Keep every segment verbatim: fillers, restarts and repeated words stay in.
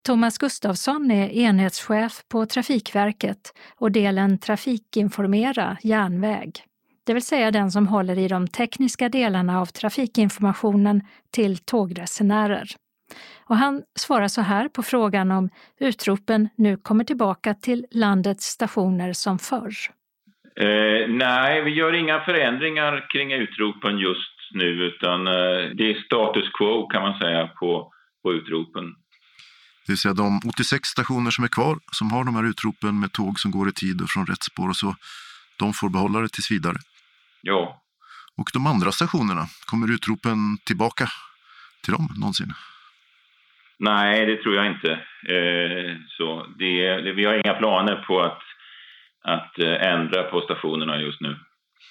Thomas Gustafsson är enhetschef på Trafikverket och delen Trafikinformera järnväg. Det vill säga den som håller i de tekniska delarna av trafikinformationen till tågresenärer. Och han svarar så här på frågan om utropen nu kommer tillbaka till landets stationer som förr. Eh, nej, vi gör inga förändringar kring utropen just nu, utan eh, det är status quo kan man säga på, på utropen. Det vill säga de åttiosex stationer som är kvar, som har de här utropen med tåg som går i tid och från rätt spår och så, de får behålla det tills vidare. Ja. Och de andra stationerna, kommer utropen tillbaka till dem någonsin? Nej, det tror jag inte. Eh, så det, det, vi har inga planer på att, att ändra på stationerna just nu.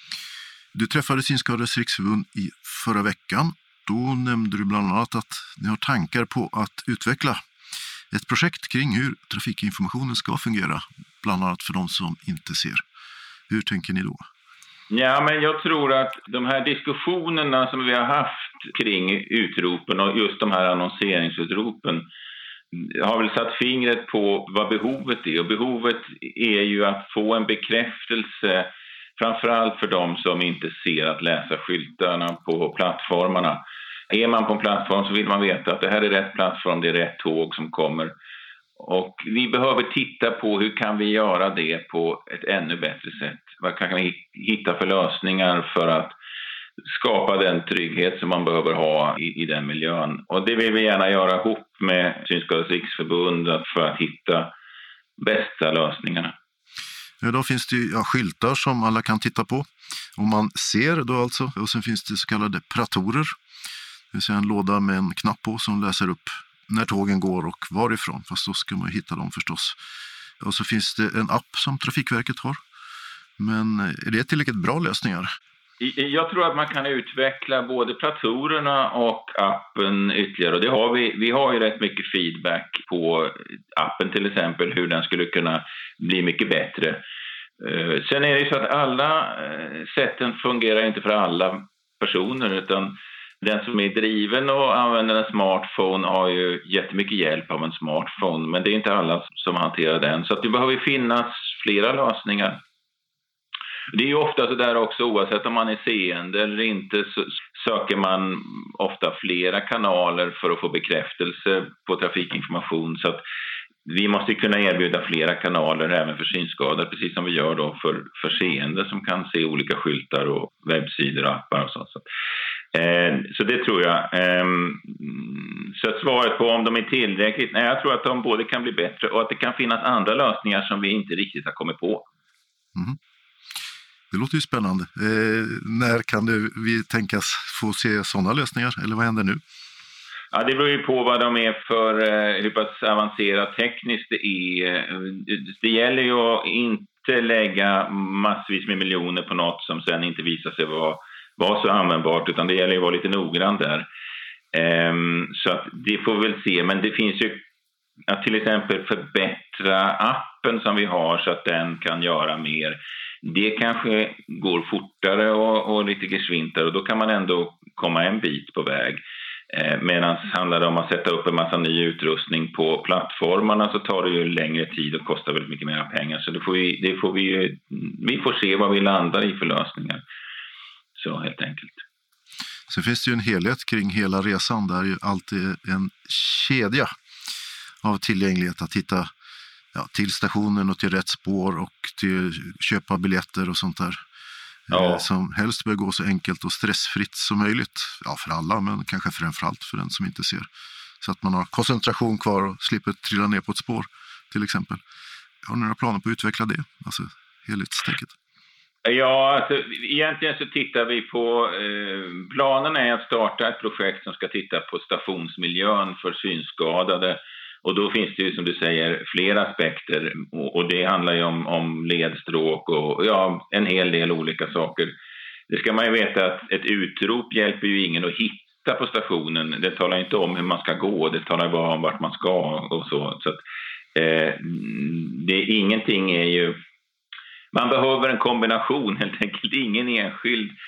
Du träffade Synskadades riksförbund i förra veckan. Då nämnde du bland annat att ni har tankar på att utveckla ett projekt kring hur trafikinformationen ska fungera, bland annat för de som inte ser. Hur tänker ni då? Ja, men jag tror att de här diskussionerna som vi har haft kring utropen och just de här annonseringsutropen har väl satt fingret på vad behovet är. Och behovet är ju att få en bekräftelse, framförallt för de som inte ser att läsa skyltarna på plattformarna. Är man på en plattform så vill man veta att det här är rätt plattform, det är rätt tåg som kommer. Och vi behöver titta på hur kan vi göra det på ett ännu bättre sätt. Vad kan vi hitta för lösningar för att skapa den trygghet som man behöver ha i, i den miljön. Och det vill vi gärna göra ihop med Synskadades riksförbund för att hitta bästa lösningarna. Ja, då finns det ju ja, skyltar som alla kan titta på. Om man ser då alltså. Och sen finns det så kallade pratorer. Det vill säga en låda med en knapp på som läser upp när tågen går och varifrån. Fast då ska man ju hitta dem förstås. Och så finns det en app som Trafikverket har. Men är det tillräckligt bra lösningar? Jag tror att man kan utveckla både platorerna och appen ytterligare. Och det har vi, vi har ju rätt mycket feedback på appen till exempel, hur den skulle kunna bli mycket bättre. Sen är det ju så att alla sätten fungerar inte för alla personer, utan den som är driven och använder en smartphone har ju jättemycket hjälp av en smartphone, men det är inte alla som hanterar den. Så att det behöver finnas flera lösningar. Det är ju ofta så där också, oavsett om man är seende eller inte, så söker man ofta flera kanaler för att få bekräftelse på trafikinformation. Så att vi måste kunna erbjuda flera kanaler även för synskadade, precis som vi gör då för, för seende som kan se olika skyltar och webbsidor och appar och så. Så, eh, så det tror jag. Eh, så svaret på om de är tillräckligt, nej, jag tror att de både kan bli bättre och att det kan finnas andra lösningar som vi inte riktigt har kommit på. Mm. Det låter ju spännande. Eh, när kan det, vi tänkas få se sådana lösningar? Eller vad händer nu? Ja, det beror ju på vad de är för, eh, hur pass avancerat tekniskt det är. Det gäller ju att inte lägga massvis med miljoner på något som sen inte visar sig vara, vara så användbart, utan det gäller ju att vara lite noggrann där. Eh, så att det får vi väl se, men det finns ju att till exempel förbättra appen som vi har så att den kan göra mer. Det kanske går fortare och, och lite gesvintare, och då kan man ändå komma en bit på väg. Eh, Medan handlar det om att sätta upp en massa ny utrustning på plattformarna så tar det ju längre tid och kostar väldigt mycket mer pengar. Så det får vi, det får vi, vi får se vad vi landar i för lösningar. Så helt enkelt. Så finns det ju en helhet kring hela resan där ju alltid en kedja av tillgänglighet att hitta ja, till stationen och till rätt spår och till köpa biljetter och sånt där. Ja. Eh, som helst bör gå så enkelt och stressfritt som möjligt. Ja, för alla, men kanske framförallt för den som inte ser. Så att man har koncentration kvar och slipper trilla ner på ett spår till exempel. Har ni några planer på att utveckla det? Alltså helhetstänket. Ja, alltså, egentligen så tittar vi på, eh, planen är att starta ett projekt som ska titta på stationsmiljön för synskadade. Och då finns det ju som du säger flera aspekter, och, och det handlar ju om, om ledstråk och ja, en hel del olika saker. Det ska man ju veta att ett utrop hjälper ju ingen att hitta på stationen. Det talar inte om hur man ska gå, det talar bara om vart man ska och så. Så att, eh, det är ingenting är ju... Man behöver en kombination helt enkelt, ingen enskild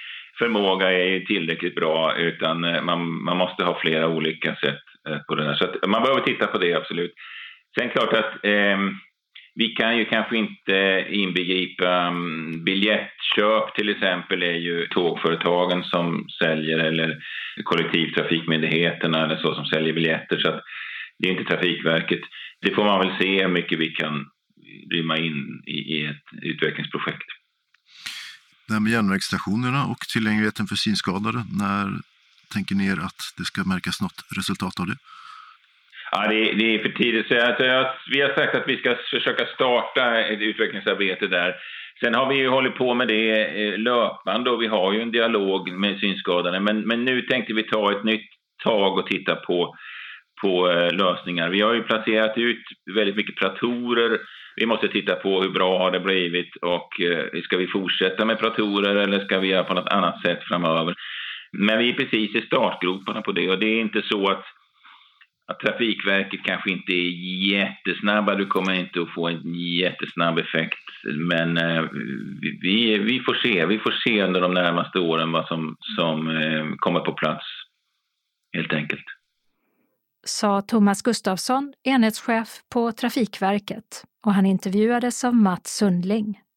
förmåga är ju tillräckligt bra, utan man, man måste ha flera olika sätt på det där. Så att man behöver titta på det, absolut. Sen klart att eh, vi kan ju kanske inte inbegripa um, biljettköp till exempel, är ju tågföretagen som säljer, eller kollektivtrafikmyndigheterna eller så som säljer biljetter, så att det är inte Trafikverket. Det får man väl se hur mycket vi kan rymma in i, i ett utvecklingsprojekt. Det här med järnvägsstationerna och tillgängligheten för synskadade, när tänker ni er att det ska märkas något resultat av det? Ja, det är, det är för tidigt. Så alltså, jag, vi har sagt att vi ska försöka starta ett utvecklingsarbete där. Sen har vi ju hållit på med det löpande och vi har ju en dialog med synskadade. Men, men nu tänkte vi ta ett nytt tag och titta på, på lösningar. Vi har ju placerat ut väldigt mycket platorer. Vi måste titta på hur bra har det blivit och ska vi fortsätta med platorer eller ska vi göra på något annat sätt framöver. Men vi är precis i startgroparna på det, och det är inte så att att Trafikverket kanske inte är jättesnabba, du kommer inte att få en jättesnabb effekt, men eh, vi, vi får se, vi får se under de närmaste åren vad som, som eh, kommer på plats, helt enkelt. Sa Thomas Gustafsson, enhetschef på Trafikverket, och han intervjuades av Mats Sundling.